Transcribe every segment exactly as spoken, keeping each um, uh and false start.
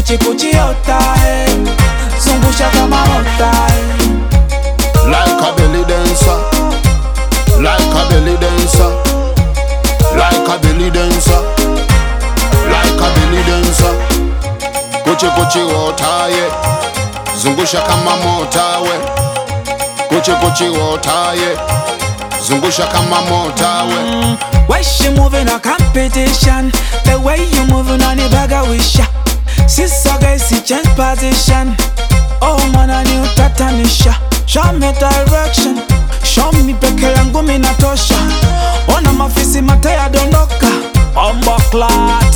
kuchi kuchi ota eh, zungusha kama mota eh. Like a belly dancer, like a belly dancer, like a belly dancer, like a belly dancer. Kuchi kuchi ota ye, zungusha kama mota we. Kuchi kuchi ota ye, zungusha kama mota we. Mm, why she moving a competition? The way you moving on the bag of wish. Sister guys, she change position. Oh man, I knew tatanisha. Show me direction, show me peke yangu minatosha. Ona mafisi mataya dondoka, ombo clat.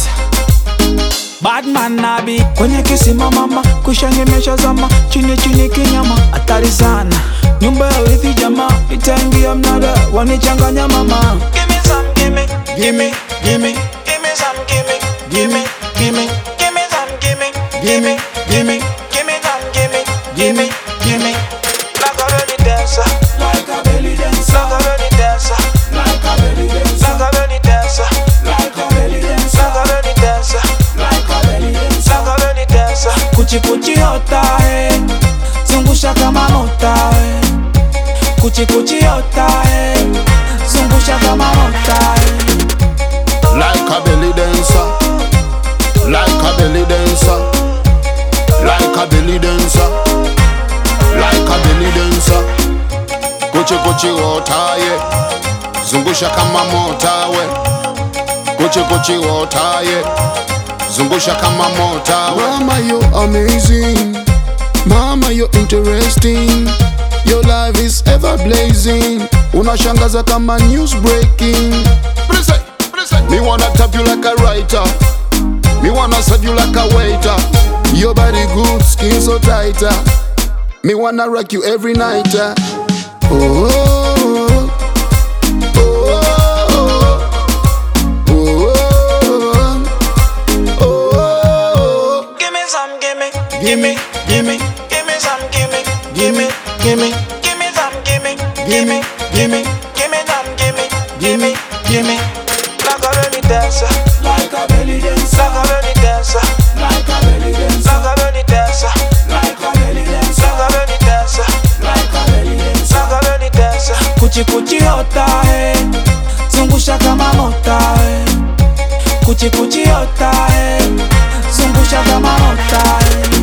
Bad man nabi kwenye kisima mama, kushangemesha zama, chini chini kinyama, hatari sana. Nyumba ya urithi jama, itaingia mnada, wanichanganya mama. Gimme some, gimme, gimme, gimme, gimme some, gimme, gimme, gimme, gimme some, gimme, gimme, gimme, gimme some, gimme, gimme, gimme. Like a belly dancer, Like a belly dancer, like a belly dancer, like a belly dancer, like a belly dancer, like a belly dancer, like a belly dancer, like a belly dancer. like a belly dancer. Kuchi kuchi ota eh, zungusha kama mota eh. Kuchi kuchi ota eh, zungusha kama mota eh. Like a belly dancer, like a belly dancer, like a belly dancer, like a belly dancer. Kuchi kuchi ota ye, zungusha kama mota we. Kuchi kuchi ota ye, zungusha kama mota we. Mama, you're amazing. Mama, you're interesting. Your life is ever blazing. Unashangaza kama news breaking. Me wanna tap you like a writer. Me wanna serve you like a waiter. Your body good, skin so tighter. Me wanna rock you every night. uh. Oh, oh, oh, oh, oh, oh. Gimme some, gimme, gimme, gimme, gimme some, gimme, gimme, gimme, gimme some, gimme, gimme, gimme, gimme some, gimme, gimme, gimme. Like a belly dancer, Like a belly dancer, like a belly dancer, like a belly dancer, like a belly dancer, like a belly dancer, like a belly dancer, like a belly dancer. like a belly dancer. Kuchi kuchi ota eh, zungusha kama mota eh. Kuchi kuchi ota eh, zungusha kama mota eh.